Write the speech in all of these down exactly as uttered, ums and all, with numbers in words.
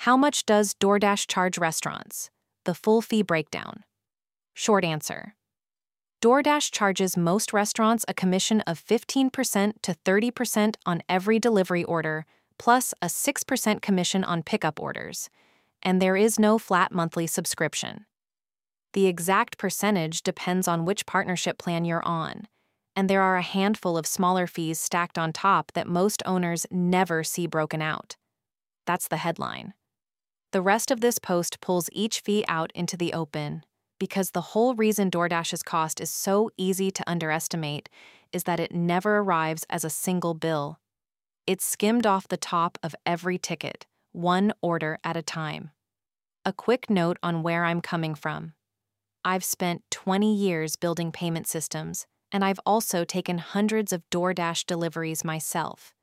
How much does DoorDash charge restaurants? The full fee breakdown. Short answer. DoorDash charges most restaurants a commission of fifteen percent to thirty percent on every delivery order, plus a six percent commission on pickup orders. And there is no flat monthly subscription. The exact percentage depends on which partnership plan you're on, and there are a handful of smaller fees stacked on top that most owners never see broken out. That's the headline. The rest of this post pulls each fee out into the open, because the whole reason DoorDash's cost is so easy to underestimate is that it never arrives as a single bill. It's skimmed off the top of every ticket, one order at a time. A quick note on where I'm coming from. I've spent twenty years building payment systems, and I've also taken hundreds of DoorDash deliveries myself.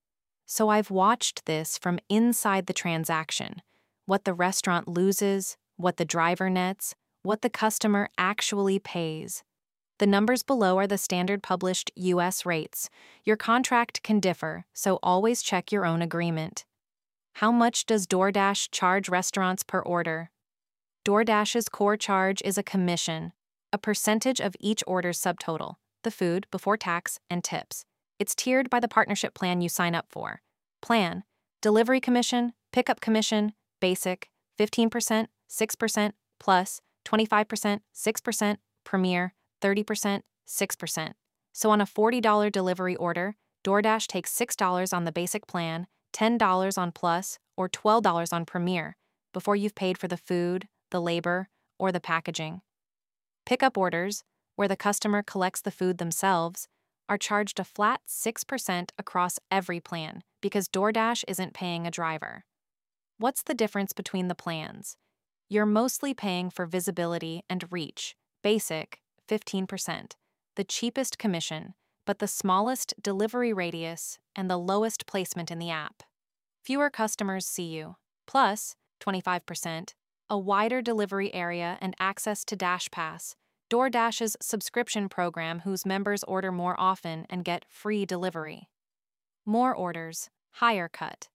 So I've watched this from inside the transaction, what the restaurant loses, what the driver nets, what the customer actually pays. The numbers below are the standard published U S rates. Your contract can differ, so always check your own agreement. How much does DoorDash charge restaurants per order? DoorDash's core charge is a commission, a percentage of each order's subtotal, the food before tax and tips. It's tiered by the partnership plan you sign up for. Plan, delivery commission, pickup commission, basic, fifteen percent, six percent, plus, twenty-five percent, six percent, Premier, thirty percent, six percent. So on a forty dollars delivery order, DoorDash takes six dollars on the basic plan, ten dollars on Plus, or twelve dollars on Premier, before you've paid for the food, the labor, or the packaging. Pickup orders, where the customer collects the food themselves, are charged a flat six percent across every plan because DoorDash isn't paying a driver. What's the difference between the plans? You're mostly paying for visibility and reach, basic, fifteen percent, the cheapest commission, but the smallest delivery radius and the lowest placement in the app. Fewer customers see you, plus, twenty-five percent, a wider delivery area and access to DashPass, DoorDash's subscription program whose members order more often and get free delivery. More orders, higher cut.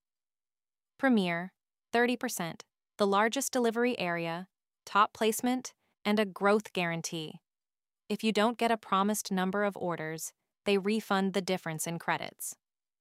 Premier, thirty percent. The largest delivery area, top placement, and a growth guarantee. If you don't get a promised number of orders, they refund the difference in credits.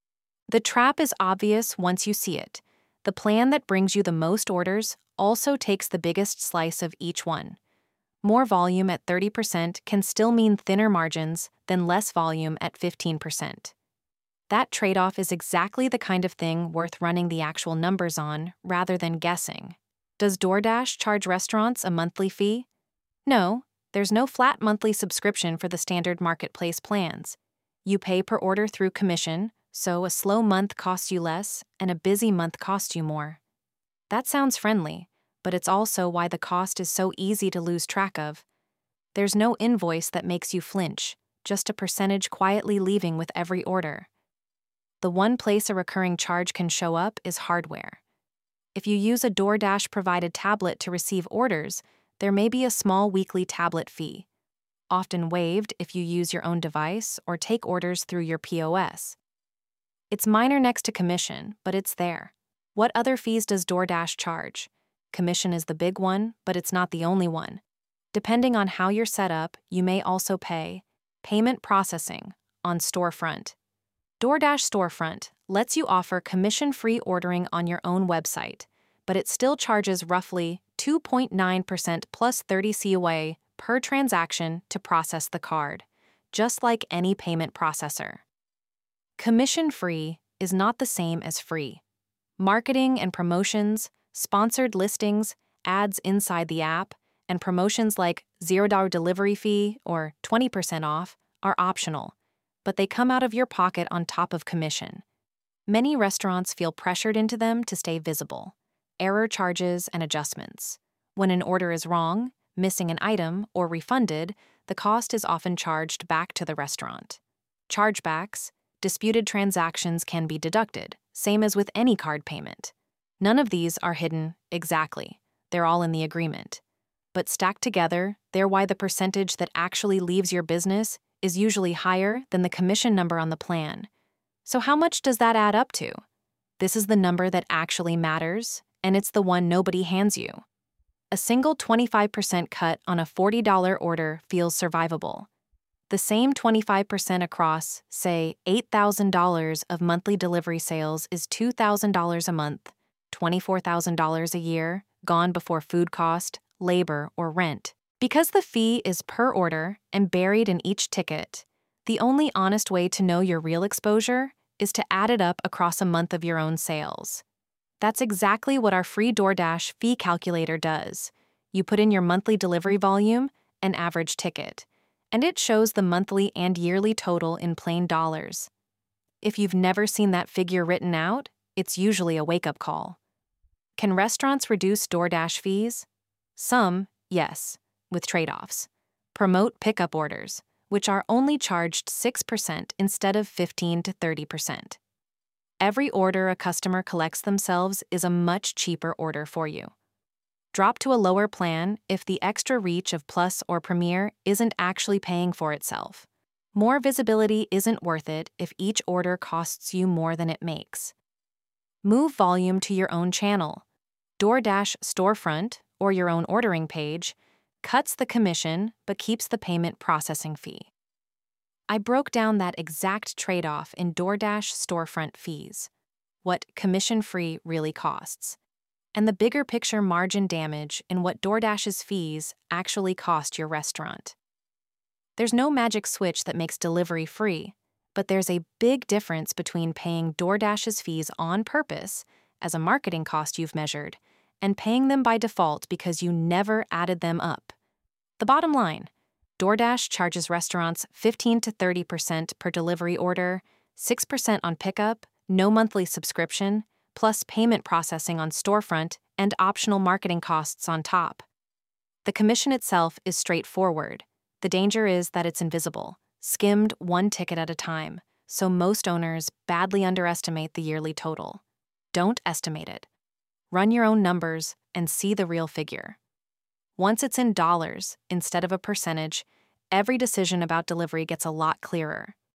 The trap is obvious once you see it. The plan that brings you the most orders also takes the biggest slice of each one. More volume at thirty percent can still mean thinner margins than less volume at fifteen percent. That trade-off is exactly the kind of thing worth running the actual numbers on rather than guessing. Does DoorDash charge restaurants a monthly fee? No, there's no flat monthly subscription for the standard marketplace plans. You pay per order through commission, so a slow month costs you less and a busy month costs you more. That sounds friendly, but it's also why the cost is so easy to lose track of. There's no invoice that makes you flinch, just a percentage quietly leaving with every order. The one place a recurring charge can show up is hardware. If you use a DoorDash-provided tablet to receive orders, there may be a small weekly tablet fee, often waived if you use your own device or take orders through your P O S. It's minor next to commission, but it's there. What other fees does DoorDash charge? Commission is the big one, but it's not the only one. Depending on how you're set up, you may also pay payment processing on Storefront. DoorDash Storefront lets you offer commission-free ordering on your own website, but it still charges roughly two point nine percent plus thirty C O A per transaction to process the card, just like any payment processor. Commission-free is not the same as free. Marketing and promotions, sponsored listings, ads inside the app, and promotions like zero dollars delivery fee or twenty percent off are optional, but they come out of your pocket on top of commission. Many restaurants feel pressured into them to stay visible. Error charges and adjustments. When an order is wrong, missing an item, or refunded, the cost is often charged back to the restaurant. Chargebacks, disputed transactions can be deducted, same as with any card payment. None of these are hidden exactly. They're all in the agreement. But stacked together, they're why the percentage that actually leaves your business is usually higher than the commission number on the plan. So how much does that add up to? This is the number that actually matters, and it's the one nobody hands you. A single twenty-five percent cut on a forty dollar order feels survivable. The same twenty-five percent across, say, eight thousand dollars of monthly delivery sales is two thousand dollars a month, twenty-four thousand dollars a year, gone before food cost, labor, or rent. Because the fee is per order and buried in each ticket, the only honest way to know your real exposure is to add it up across a month of your own sales. That's exactly what our free DoorDash fee calculator does. You put in your monthly delivery volume and average ticket, and it shows the monthly and yearly total in plain dollars. If you've never seen that figure written out, it's usually a wake-up call. Can restaurants reduce DoorDash fees? Some, yes, with trade-offs. Promote pickup orders, which are only charged six percent instead of fifteen to thirty percent. Every order a customer collects themselves is a much cheaper order for you. Drop to a lower plan if the extra reach of Plus or Premier isn't actually paying for itself. More visibility isn't worth it if each order costs you more than it makes. Move volume to your own channel. DoorDash Storefront, or your own ordering page, cuts the commission but keeps the payment processing fee. I broke down that exact trade-off in DoorDash Storefront fees, what commission-free really costs, and the bigger picture margin damage in what DoorDash's fees actually cost your restaurant. There's no magic switch that makes delivery free, but there's a big difference between paying DoorDash's fees on purpose as a marketing cost you've measured and paying them by default because you never added them up. The bottom line, DoorDash charges restaurants fifteen to thirty percent per delivery order, six percent on pickup, no monthly subscription, plus payment processing on Storefront and optional marketing costs on top. The commission itself is straightforward. The danger is that it's invisible, skimmed one ticket at a time, so most owners badly underestimate the yearly total. Don't estimate it. Run your own numbers and see the real figure. Once it's in dollars instead of a percentage, every decision about delivery gets a lot clearer.